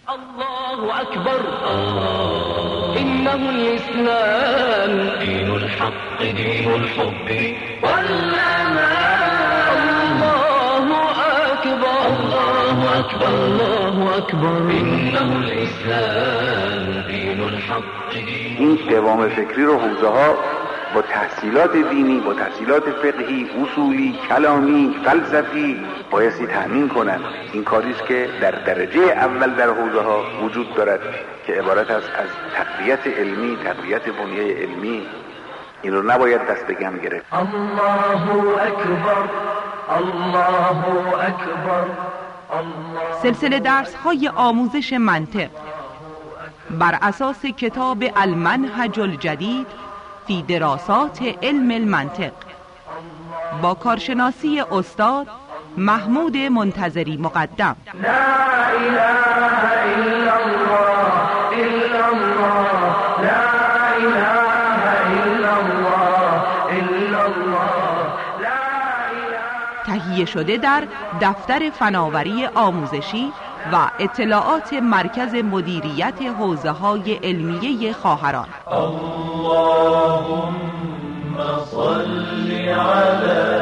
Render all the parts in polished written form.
الله أكبر إنه الإسلام دين الحق دين الحب والأمان الله أكبر الله أكبر الله أكبر إنه الإسلام دين الحق دين. این دوام فکری رو حوزه ها با تحصیلات دینی، با تحصیلات فقهی، اصولی، کلامی، فلسفی بایستی تأمین کنند. این کاریست که در درجه اول در حوزه ها وجود دارد که عبارت است از تقویت علمی، تقویت بنیه علمی. این رو نباید دست به گم گرفت. الله اکبر الله اکبر. سلسله درس‌های آموزش منطق بر اساس کتاب المنهج الجدید فی دراسات علم المنطق با کارشناسی استاد محمود منتظری مقدم. لا اله الا الله الا الله لا اله الا الله الا الله لا اله. تهیه شده در دفتر فناوری آموزشی و اطلاعات مرکز مدیریت حوزه‌های علمیه خواهران. اللهم صل علی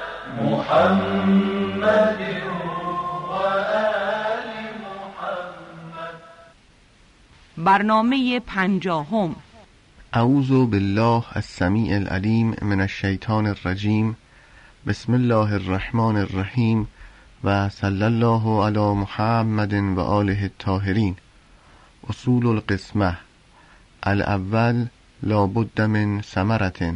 محمد و آل محمد. برنامه 50. اعوذ بالله السمیع العلیم من الشیطان الرجیم. بسم الله الرحمن الرحیم و صلی الله علی محمد و آله الطاهرین. اصول القسمه. الاول لا بد من ثمرة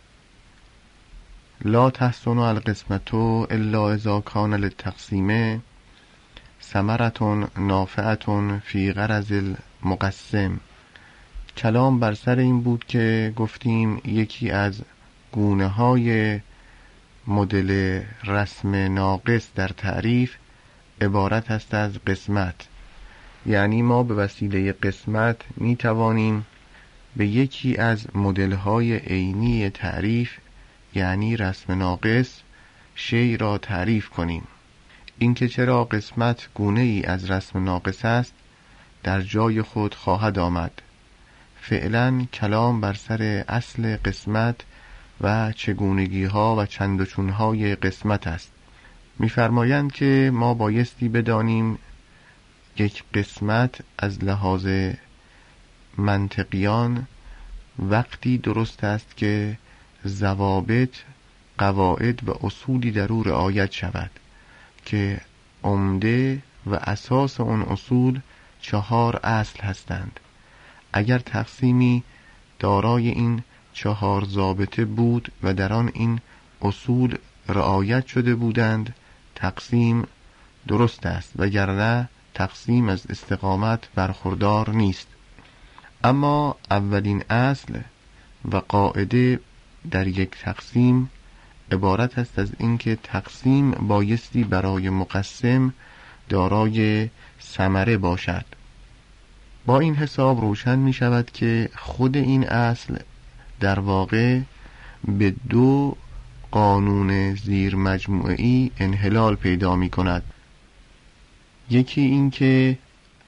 لا تحسن القسمة الا اذا كان للتقسیم ثمرة نافعة فی غرض المقسم. کلام بر سر این بود که گفتیم یکی از گونه های مدل رسم ناقص در تعریف عبارت است از قسمت. یعنی ما به وسیله قسمت می توانیم به یکی از مدل‌های عینی تعریف یعنی رسم ناقص شیء را تعریف کنیم. اینکه چرا قسمت گونه ای از رسم ناقص است در جای خود خواهد آمد. فعلا کلام بر سر اصل قسمت و چگونگی ها و چند و چون های قسمت است. می‌فرمایند که ما بایستی بدانیم یک قسمت از لحاظ منطقیان وقتی درست است که ضوابط، قواعد و اصولی در او رعایت شود که عمده و اساس اون اصول 4 اصل هستند. اگر تقسیمی دارای این 4 ضابطه بود و در آن این اصول رعایت شده بودند تقسیم درست است، وگرنه تقسیم از استقامت برخوردار نیست. اما اولین اصل و قاعده در یک تقسیم عبارت است از اینکه تقسیم بایستی برای مقسم دارای ثمره باشد. با این حساب روشن می شود که خود این اصل در واقع به 2 قانون زیر مجموعی انحلال پیدا می کند. یکی این که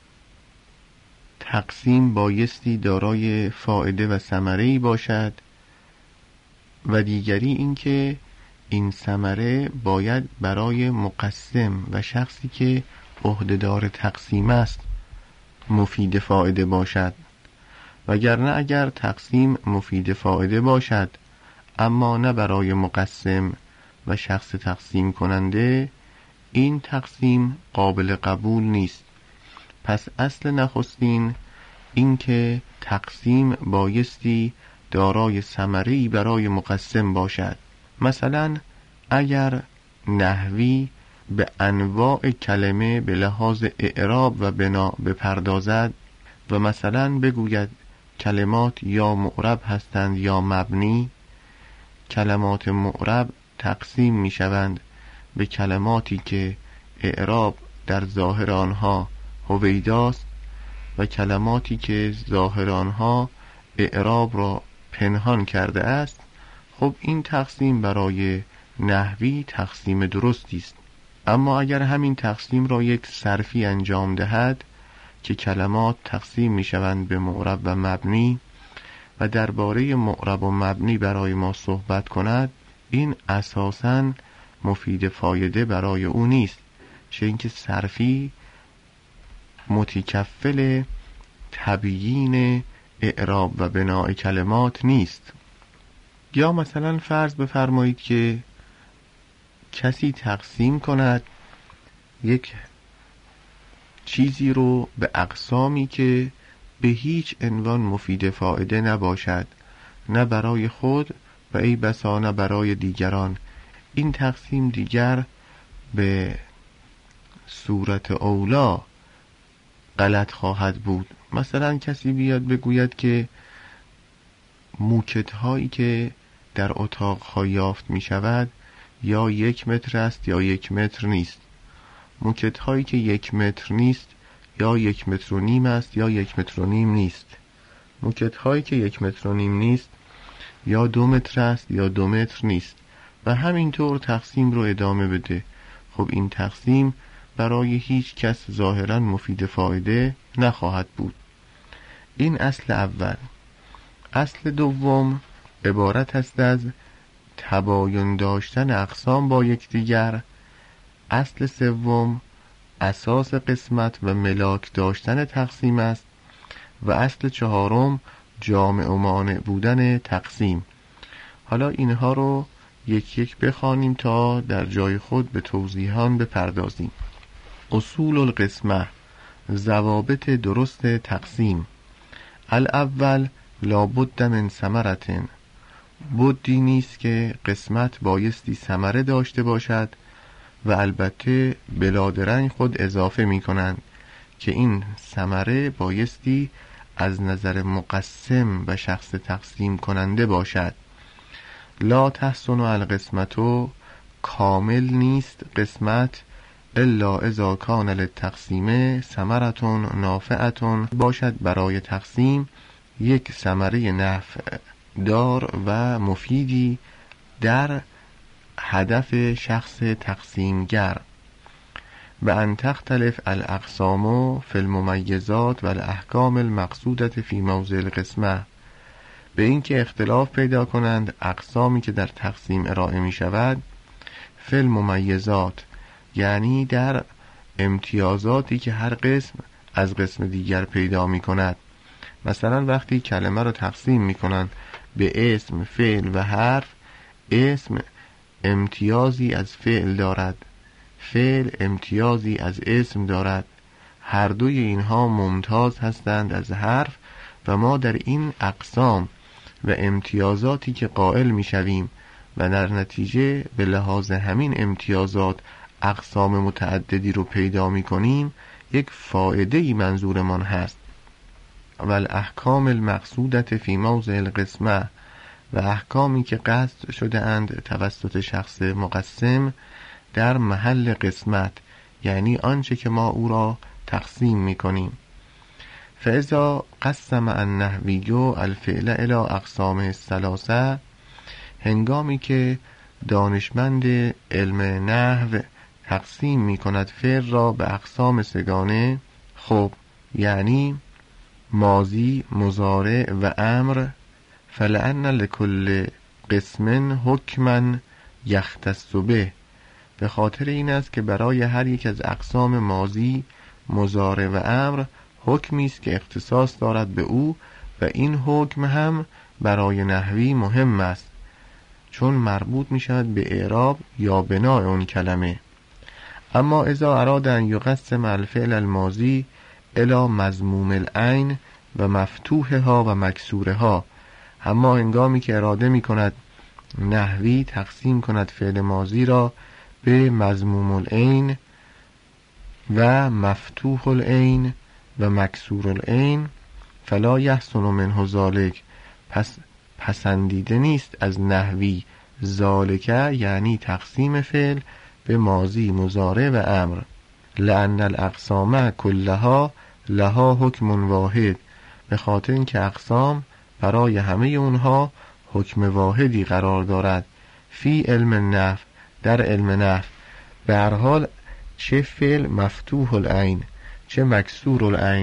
تقسیم بایستی دارای فایده و ثمره‌ای باشد و دیگری این که این ثمره باید برای مقسم و شخصی که عهده‌دار تقسیم است مفید فایده باشد. وگرنه اگر تقسیم مفید فایده باشد اما نه برای مقسم و شخص تقسیم کننده، این تقسیم قابل قبول نیست. پس اصل نخستین این که تقسیم بایستی دارای ثمره‌ای برای مقسم باشد. مثلا اگر نحوی به انواع کلمه به لحاظ اعراب و بنا بپردازد و مثلا بگوید کلمات یا معرب هستند یا مبنی، کلمات معرب تقسیم می شوند به کلماتی که اعراب در ظاهر آنها هویداست و کلماتی که ظاهر آنها اعراب را پنهان کرده است. خب این تقسیم برای نحوی تقسیم درستی است. اما اگر همین تقسیم را یک صرفی انجام دهد که کلمات تقسیم می شوند به معرب و مبنی و درباره معرب و مبنی برای ما صحبت کند، این اساساً مفید فایده برای او نیست، چه اینکه صرفی متکفل تبیین اعراب و بناء کلمات نیست. یا مثلا فرض بفرمایید که کسی تقسیم کند یک چیزی رو به اقسامی که به هیچ عنوان مفید فایده نباشد، نه برای خود و ای بسا نه برای دیگران. این تقسیم دیگر به صورت اولا غلط خواهد بود. مثلا کسی بیاد بگوید که موکت هایی که در اتاق ها یافت می شود یا 1 متر است یا 1 متر نیست. موکت هایی که 1 متر نیست یا 1 متر و نیم است یا 1 متر و نیم نیست. موکت هایی که 1 متر و نیم نیست یا 2 متر است یا 2 متر نیست و همینطور تقسیم رو ادامه بده. خب این تقسیم برای هیچ کس ظاهرا مفید فایده نخواهد بود. این اصل اول. اصل دوم عبارت است از تباین داشتن اقسام با یکدیگر. اصل سوم اساس قسمت و ملاک داشتن تقسیم است و اصل چهارم جامع و مانع بودن تقسیم. حالا اینها رو یک یک بخوانیم تا در جای خود به توضیحان بپردازیم. اصول القسمه، ضوابط درست تقسیم. الاول لابد من ثمرة، بدی نیست که قسمت بایستی ثمره داشته باشد و البته بلادرنگ خود اضافه می کنند که این ثمره بایستی از نظر مقسم و شخص تقسیم کننده باشد. لا تحسن القسمتو، کامل نیست قسمت الا اذا کان للتقسیم ثمرة نافعة، باشد برای تقسیم یک ثمره نفع دار و مفیدی در هدف شخص تقسیمگر. و ان تختلف الاقسام فی الممیزات و الاحکام المقصودة فی موضع القسمه، به اینکه اختلاف پیدا کنند اقسامی که در تقسیم ارائه می شود فی الممیزات، یعنی در امتیازاتی که هر قسم از قسم دیگر پیدا می کند. مثلا وقتی کلمه رو تقسیم می کنند به اسم، فعل و حرف، اسم امتیازی از فعل دارد، فعل امتیازی از اسم دارد، هر دوی اینها ممتاز هستند از حرف و ما در این اقسام و امتیازاتی که قائل می شویم و در نتیجه به لحاظ همین امتیازات اقسام متعددی رو پیدا می کنیم، یک فایده‌ای منظورمان هست. و الاحکام المقصودة فی موضع القسمه، و احکامی که قصد شده اند توسط شخص مقسم در محل قسمت، یعنی آنچه که ما او را تقسیم می کنیم. فاذا قسم النحوی الفعل الی اقسام الثلاثه، هنگامی که دانشمند علم نحو تقسیم می کند فعل را به اقسام سگانه، خب یعنی ماضی، مضارع و امر، فلأن لكل قسم حکما یختص به، به خاطر این است که برای هر یک از اقسام ماضی، مضارع و امر حکمی است که اختصاص دارد به او و این حکم هم برای نحوی مهم است چون مربوط می شود به اعراب یا بناء اون کلمه. اما اذا اراد ان یقسم الفعل الماضی الی مضموم العین و مفتوحها و مکسورها، اما هنگامی که اراده می کند نحوی تقسیم کند فعل ماضی را به مضموم العین و مفتوح العین و مکسور العین، فلا یحسن منه ذلک، پس پسندیده نیست از نحوی ذالک، یعنی تقسیم فعل به ماضی، مضارع و امر. لأن الاقسام کلها لها حکم واحد، به خاطر اینکه اقسام برای همه اونها حکم واحدی قرار دارد. فی علم النحو، در علم نحو، به هر حال چه فعل مفتوح العین چه مکسور العین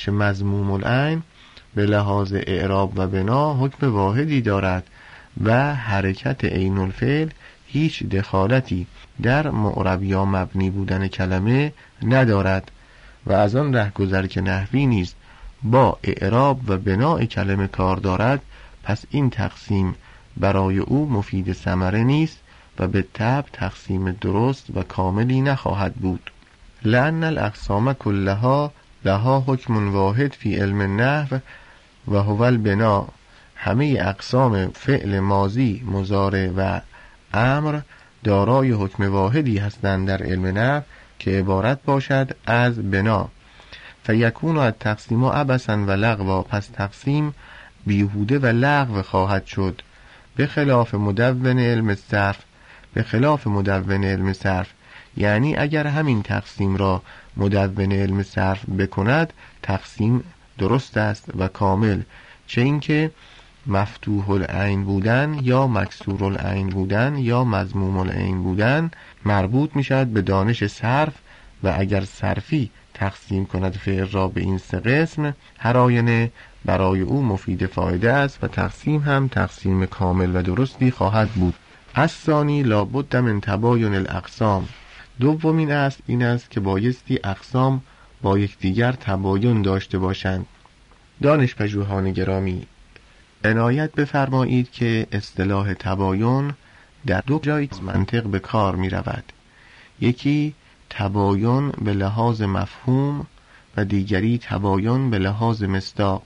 چه مضموم العین به لحاظ اعراب و بنا حکم واحدی دارد و حرکت عین الفعل هیچ دخالتی در معرب یا مبنی بودن کلمه ندارد و از آن رهگذر که نحوی نیست با اعراب و بناء کلمه کار دارد، پس این تقسیم برای او مفید ثمره نیست و به طبع تقسیم درست و کاملی نخواهد بود. لأن الاقسام کلها لها حکم واحد فی علم النحو و هو البنا. همه اقسام فعل ماضی، مضارع و امر دارای حکم واحدی هستند در علم نحو که عبارت باشد از بنا. فیکون التقسیم عبثا و لغوا، پس تقسیم بیهوده و لغو خواهد شد. به خلاف مدون علم صرف، به خلاف مدون علم صرف، یعنی اگر همین تقسیم را مدون علم صرف بکند تقسیم درست است و کامل، چه اینکه مفتوح العین بودن یا مکسور العین بودن یا مضموم العین بودن مربوط می شود به دانش صرف، و اگر صرفی تقسیم کند فعل را به این سه قسم، هر آینه برای او مفید فایده است و تقسیم هم تقسیم کامل و درستی خواهد بود. الثانی لابد من تباین الاقسام. دومین است این است که بایستی اقسام با یکدیگر تباین داشته باشند. دانشپژوهان گرامی، عنایت بفرمایید که اصطلاح تباین در دو جای منطق به کار می رود. یکی تباین به لحاظ مفهوم و دیگری تباین به لحاظ مصداق.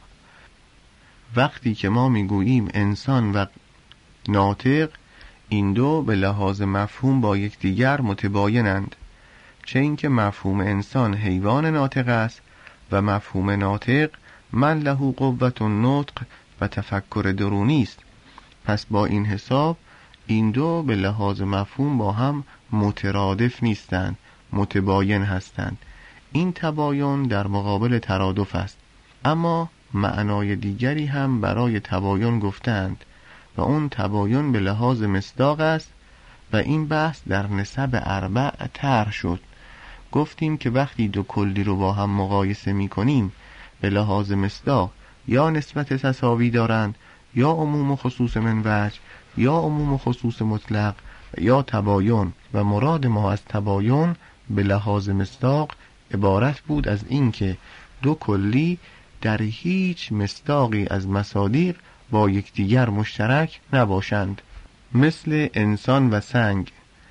وقتی که ما می گوییم انسان و ناطق، این دو به لحاظ مفهوم با یکدیگر متباینند، چه اینکه مفهوم انسان حیوان ناطق است و مفهوم ناطق من له قوت النطق و تفکر درونی است. پس با این حساب این دو به لحاظ مفهوم با هم مترادف نیستند، متباین هستند. این تباین در مقابل ترادف است. اما معنای دیگری هم برای تباین گفتند و اون تباین به لحاظ مصداق است و این بحث در نسب اربع طرح شد. گفتیم که وقتی دو کلی رو با هم مقایسه می کنیم به لحاظ مصداق یا نسبت تساوی دارند یا عموم و خصوص من وجه یا عموم و خصوص مطلق یا تباین، و مراد ما از تباین به لحاظ مصداق عبارت بود از این که دو کلی در هیچ مصداقی از مصادیق با یکدیگر مشترک نباشند. مثل انسان و سنگ،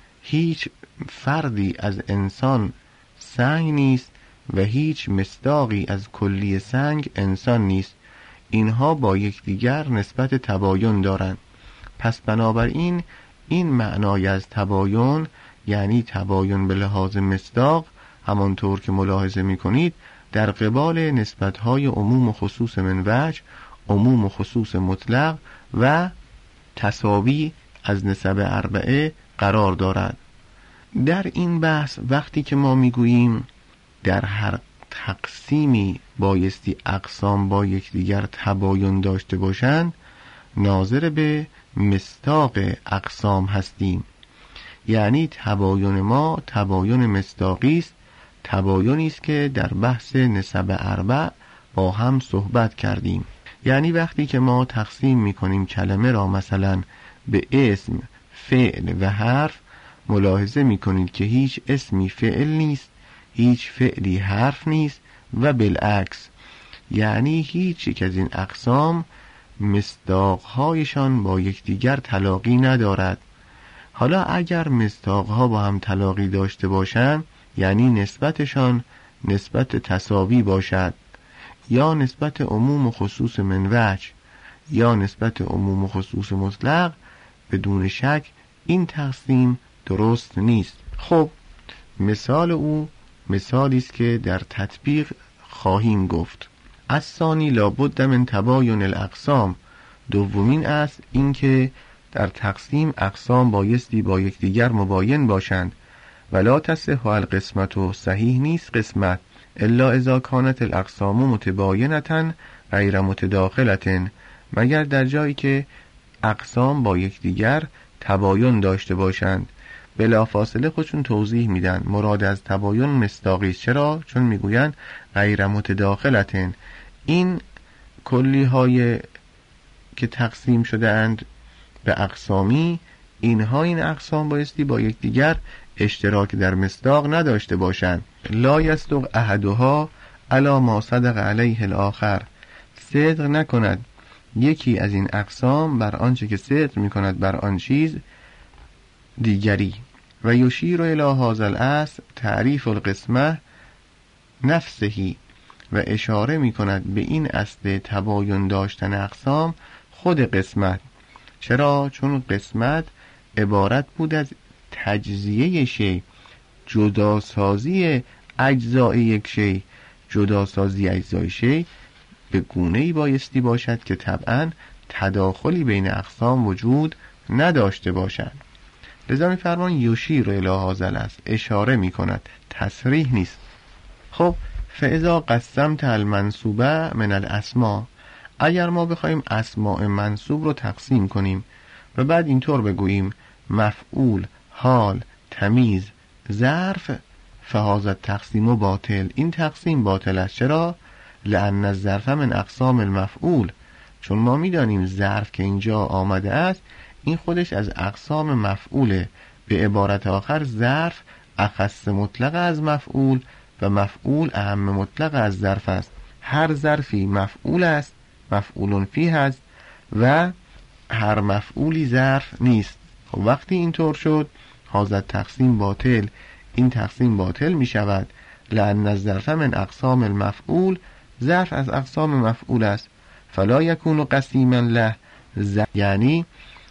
هیچ فردی از انسان سنگ نیست و هیچ مصداقی از کلی سنگ انسان نیست. اینها با یکدیگر نسبت تباین دارند. پس بنابراین این معنای از تباین، یعنی تباین به لحاظ مصداق، همانطور که ملاحظه می کنید در قبال نسبت‌های عموم و خصوص من وجه، عموم و خصوص مطلق و تساوی از نسب اربعه قرار دارد. در این بحث وقتی که ما میگوییم در هر تقسیمی بایستی اقسام با یکدیگر تباین داشته باشند، ناظر به مصداق اقسام هستیم. یعنی تباین ما تباین مصداقی است، تباینی است که در بحث نسب اربع با هم صحبت کردیم. یعنی وقتی که ما تقسیم میکنیم کلمه را مثلا به اسم، فعل و حرف، ملاحظه میکنید که هیچ اسمی فعل نیست، هیچ فعلی حرف نیست و بالعکس. یعنی هیچ یک از این اقسام مصداقهایشان با یکدیگر تلاقی ندارد. حالا اگر مصداقها با هم تلاقی داشته باشند، یعنی نسبتشان نسبت تساوی باشد یا نسبت عموم و خصوص من وجه یا نسبت عموم و خصوص مطلق، بدون شک این تقسیم درست نیست. خب مثال او مثالی است که در تطبیق خواهیم گفت. الثانی لابد من تباین الاقسام. دومین است این که در تقسیم اقسام بایستی با یکدیگر مباین باشند. ولا تصح القسمت، و صحیح نیست قسمت الا اذا کانت الاقسام متباینة غیر متداخلة، مگر در جایی که اقسام با یکدیگر تباین داشته باشند بلافاصله خودشون توضیح میدن مراد از تباین مصداقی است. چرا؟ چون میگوین غیر متداخلتن، این کلی های که تقسیم شده اند به اقسامی، اینها این اقسام بایستی با یکدیگر اشتراک در مصداق نداشته باشند. لا یصدق احدها علی ما صدق علیه الاخر، صدق نکند یکی از این اقسام بر آنچه که صدق میکند بر آن چیز دیگری. و یشیر الی هذا الاصل تعریف القسمه نفسهی، و اشاره میکند به این اصل تباین داشتن اقسام خود قسمت. چرا؟ چون قسمت عبارت بود از تجزیه شی، جداسازی اجزای یک شی. جداسازی اجزای شی به گونه‌ای بایستی باشد که طبعاً تداخلی بین اقسام وجود نداشته باشد. لذا می‌فرمان یشیر الی هذا الاصل، اشاره می‌کند، تصریح نیست. خب فاذا قسمت المنصوبه من الاسماء، اگر ما بخوایم اسماء منصوب رو تقسیم کنیم و بعد اینطور بگوییم مفعول، حال، تمیز، ظرف، فهذا التقسیم باطل، این تقسیم باطل است. چرا؟ لأن الظرف من اقسام المفعول، چون ما میدانیم ظرف که اینجا آمده است این خودش از اقسام مفعوله. به عبارت آخر ظرف اخص مطلق از مفعول و مفعول اهم مطلق از ظرف است. هر ظرفی مفعول است، مفعول فیه است، و هر مفعولی ظرف نیست. خب وقتی اینطور شد هذا تقسیم باطل، این تقسیم باطل می شود. لأن الظرف من اقسام المفعول، ظرف از اقسام مفعول است. فلا یکون قسیما له، یعنی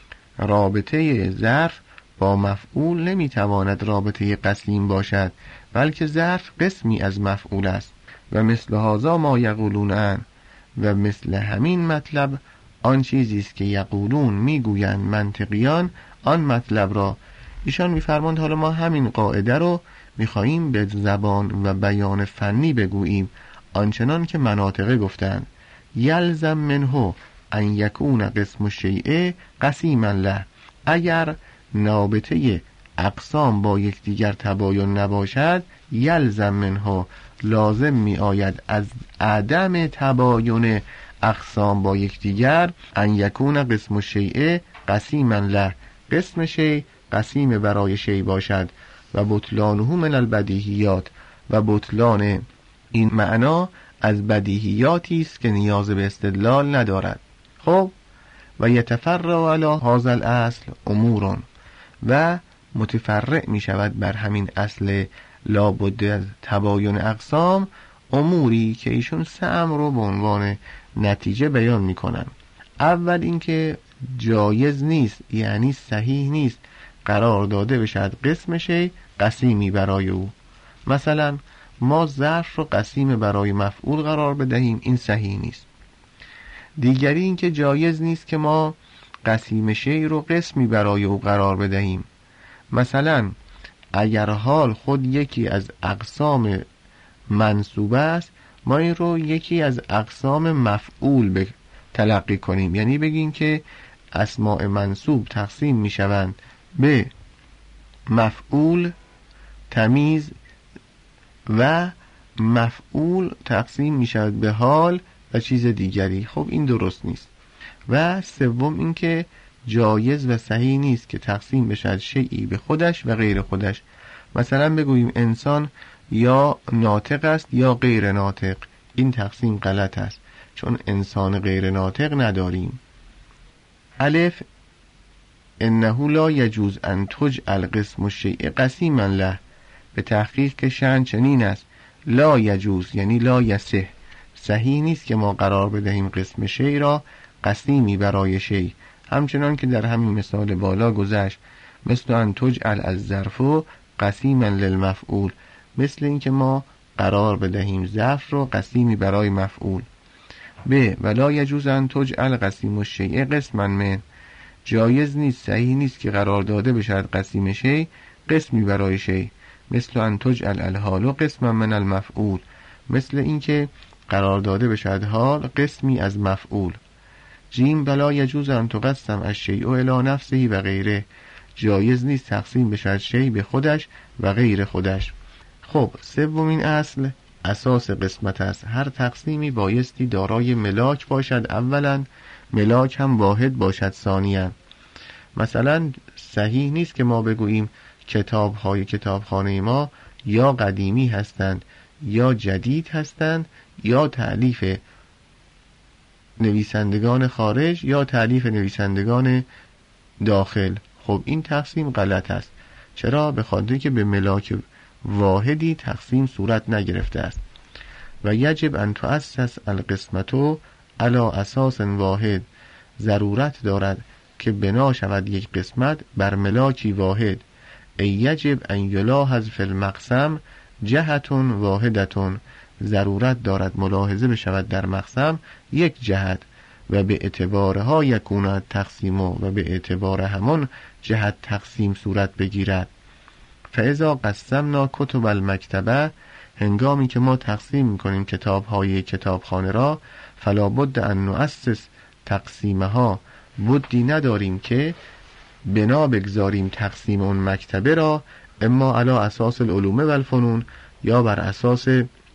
رابطه ظرف با مفعول نمیتواند رابطه قسیم باشد، بلکه ظرف قسمی از مفعول است. و مثل هذا ما یقولون، و مثل همین مطلب آن چیزی است که یقولون میگویند منطقیان آن مطلب را. ایشان میفرماند حالا ما همین قاعده رو میخواییم به زبان و بیان فنی بگوییم، آنچنان که مناطقه گفتند. یلزم منه ان یکون قسم الشیء قسیما له، اگر نابطه اقسام با یکدیگر تباین نباشد، یلزم منه، لازم می آید از عدم تباین اقسام با یکدیگر، ان یکون قسم الشیء قسیما له، قسم شیء قسیم برای شیء باشد. و بطلانه من البدیهیات، و بطلان این معنا از بدیهیاتی است که نیاز به استدلال ندارد. خب و یتفرع علی هذا الاصل امور، و متفرع می شود بر همین اصل لابد از تباین اقسام اموری که ایشون سه امر رو به عنوان نتیجه بیان می کنن. اول اینکه جایز نیست، یعنی صحیح نیست قرار داده بشد قسم شی قسیمی برای او. مثلا ما ظرف رو قسیم برای مفعول قرار بدهیم، این صحیح نیست. دیگری اینکه جایز نیست که ما قسیم شی رو قسمی برای او قرار بدهیم. مثلا اگر حال خود یکی از اقسام منصوبه است، ما این رو یکی از اقسام مفعول تلقی کنیم، یعنی بگیم که اسماء منصوب تقسیم می شوند به مفعول، تمیز، و مفعول تقسیم می شود به حال و چیز دیگری. خب این درست نیست. و سوم اینکه جایز و صحیح نیست که تقسیم بشد شیئی به خودش و غیر خودش. مثلا بگوییم انسان یا ناطق است یا غیر ناطق، این تقسیم غلط است، چون انسان غیر ناطق نداریم. الف انه لا یجوز ان تجعل قسم الشیء قسیما له، به تحقیق که شأن چنین است، لا یجوز یعنی لا یصح، صحیح نیست که ما قرار بدهیم قسم شیء را قسیمی برای شیء، همچنان که در همین مثال بالا گذشت. مثل ان تجعل الظرف قسیما للمفعول، مثل این که ما قرار بدهیم ظرف را قسیمی برای مفعول. ب ولا یجوز ان تجعل قسیم الشیء قسما من، جایز نیست، صحیح نیست که قرار داده بشد قسیم شیء قسمی برای شیء. مثل ان تجعل الحال قسما من المفعول، مثل اینکه قرار داده بشد حال قسمی از مفعول. جیم بلا یجوز ان تقسم الشیء الی نفسه و غیره، جایز نیست تقسیم بشود شی به خودش و غیر خودش. خب سومین اصل اساس قسمت است. هر تقسیمی بایستی دارای ملاک باشد، اولا ملاک هم واحد باشد ثانیا. مثلا صحیح نیست که ما بگوییم کتاب‌های کتابخانه ما یا قدیمی هستند یا جدید هستند یا تألیف نویسندگان خارج یا تألیف نویسندگان داخل. خب این تقسیم غلط است. چرا؟ به خاطر که به ملاک واحدی تقسیم صورت نگرفته است. و یجب ان تؤسس القسمة علی اساس واحد، ضرورت دارد که بنا شود یک قسمت بر ملاکی واحد. ای یجب ان یلاحظ فی المقسم جهت واحدة، ضرورت دارد ملاحظه بشود در مقسم یک جهت و به اعتبارها یکون تقسیم و به اعتبار همان جهت تقسیم صورت بگیرد. فاذا قسمنا کتب المکتبه، هنگامی که ما تقسیم میکنیم کتاب‌های کتابخانه را، فلا بد ان نؤسس تقسیمها، بدی نداریم که بنا بگذاریم تقسیم اون مکتبه را اما علی اساس العلوم و الفنون، یا بر اساس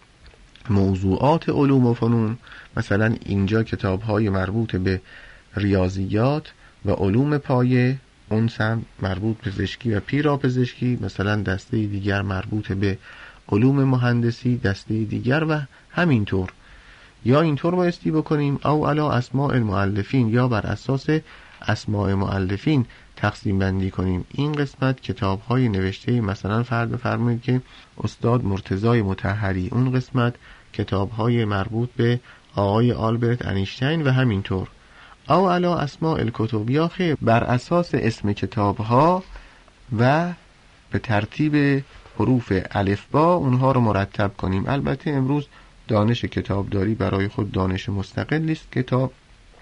موضوعات علوم و فنون. مثلا اینجا کتاب‌های مربوط به ریاضیات و علوم پایه، اون سمت مربوط به پزشکی و پیراپزشکی، مثلا دسته دیگر مربوط به علوم مهندسی، دسته دیگر و همینطور. یا اینطور بایستی بکنیم او علی اسماء المؤلفین، یا بر اساس اسماء مؤلفین تقسیم بندی کنیم. این قسمت کتاب‌های نوشته مثلا فرض بفرمایید که استاد مرتضی مطهری، اون قسمت کتاب‌های مربوط به آقای آلبرت انیشتین و همینطور. او علی اسماء الکتب، یا خیر بر اساس اسم کتاب‌ها و به ترتیب حروف الفبا اونها رو مرتب کنیم. البته امروز دانش کتابداری برای خود دانش مستقلی است، کتاب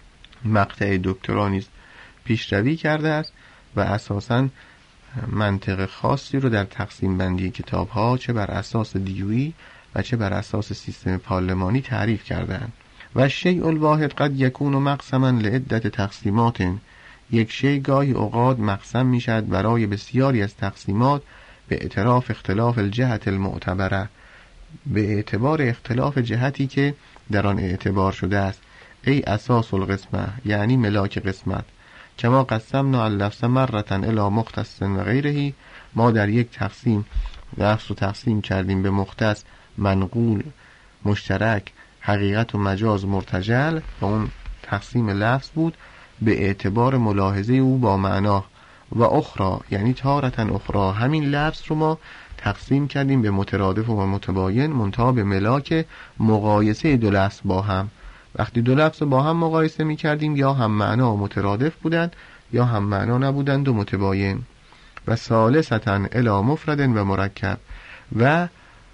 مقطع دکترا نیز پیشروی کرده است و اساساً منطق خاصی رو در تقسیم بندی کتاب‌ها چه بر اساس دیویی و چه بر اساس سیستم پارلمانی تعریف کردند. و شیء الواحد قد یکون مقسما لعدت تقسیمات، یک شیء گاهی اوقات مقسم میشد برای بسیاری از تقسیمات به اعتراف اختلاف الجهت المعتبره، به اعتبار اختلاف جهتی که در آن اعتبار شده است. ای اساس القسمه، یعنی ملاک قسمت. کما قسمنا اللفظ مرة الی مختص و غیره، ما در یک تقسیم لفظ رو تقسیم کردیم به مختص، منقول، مشترک، حقیقت و مجاز مرتجل، و اون تقسیم لفظ بود به اعتبار ملاحظه او با معنا. و اخرى یعنی تارة اخرى، همین لفظ رو ما تقسیم کردیم به مترادف و متباین، منتها به ملاک مقایسه دو لفظ با هم. وقتی دو لفظ با هم مقایسه می کردیم یا هم معنا و مترادف بودند یا هم معنا نبودند و متباین. و ثالثاً الی مفرد و مرکب، و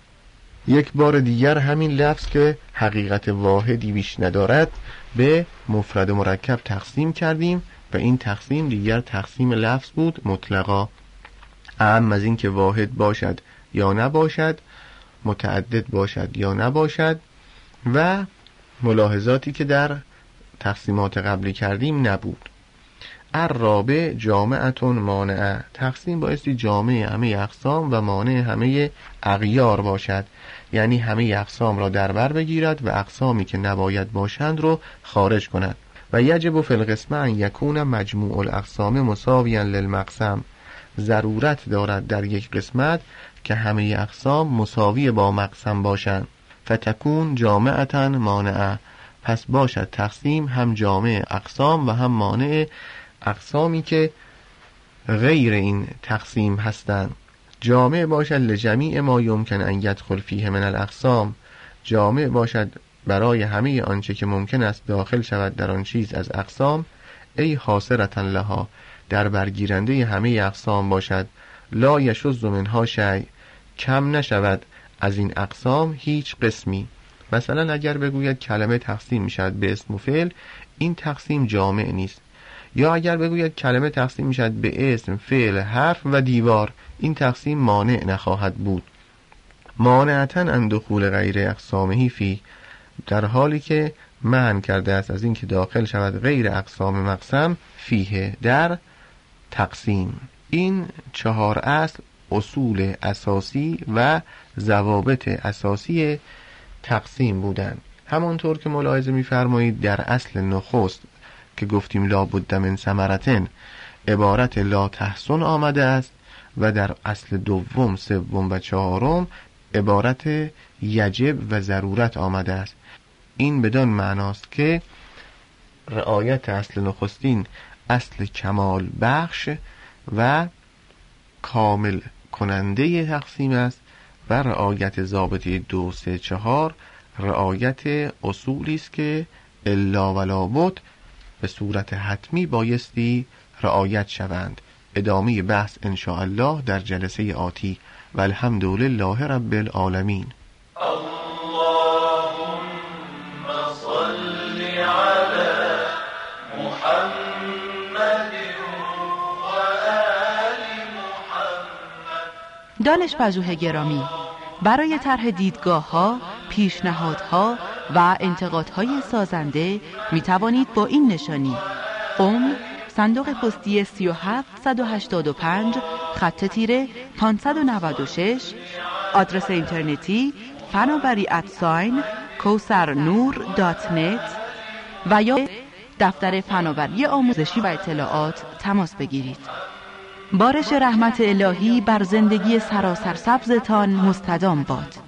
یک بار دیگر همین لفظ که حقیقت واحدی بیش ندارد به مفرد و مرکب تقسیم کردیم و این تقسیم دیگر تقسیم لفظ بود مطلقا، اهم از این که واحد باشد یا نباشد، متعدد باشد یا نباشد، و ملاحظاتی که در تقسیمات قبلی کردیم نبود. الرابع جامعتون مانعه، تقسیم بایستی جامع همه اقسام و مانع همه اغیار باشد، یعنی همه اقسام را در بر بگیرد و اقسامی که نباید باشند رو خارج کند. و یجب فی القسمه ان یکون مجموع الاقسام مساویا للمقسم، ضرورت دارد در یک قسمت که همه اقسام مساوی با مقسم باشند. فتکون جامعتا مانعه، پس باشد تقسیم هم جامع اقسام و هم مانع اقسامی که غیر این تقسیم هستند. جامع باشد لجمیع ما یمکن ان یدخل فیه من الاقسام، جامع باشد برای همه آنچه که ممکن است داخل شود در آن چیز از اقسام. ای حاصرتا لها، در برگیرنده همه اقسام باشد. لا یشذ منها شیء، کم نشود از این اقسام هیچ قسمی. مثلا اگر بگوید کلمه تقسیم میشد به اسم و فعل، این تقسیم جامع نیست. یا اگر بگوید کلمه تقسیم میشد به اسم، فعل، حرف و دیوار، این تقسیم مانع نخواهد بود. مانعتا ان دخول غیر اقسامه فی، در حالی که منع کرده است از این که داخل شود غیر اقسام مقسم فیه، در تقسیم. این 4 اصل اصول اساسی و ضوابط اساسی تقسیم بودند. همانطور که ملاحظه می‌فرمایید در اصل نخست که گفتیم لا بد من ثمرتن عبارت لا تحسن آمده است و در اصل دوم، سوم و چهارم عبارت یجب و ضرورت آمده است. این بدان معناست که رعایت اصل نخستین اصل کمال بخش و کامل کننده تقسیم است و رعایت ضابطه 2، 3، 4 رعایت اصولی است که الا ولا بد به صورت حتمی بایستی رعایت شوند. ادامه بحث ان شاء الله در جلسه آتی و الحمدلله رب العالمین. دانش‌پژوه گرامی، برای طرح دیدگاه‌ها، پیشنهادها و انتقادهای سازنده می توانید با این نشانی: صندوق پستی 37185 خط تیره 596، آدرس اینترنتی fanobari@kausarnoor.net و یا دفتر فناوری آموزشی و اطلاعات تماس بگیرید. بارش رحمت الهی بر زندگی سراسر سبزتان مستدام باد.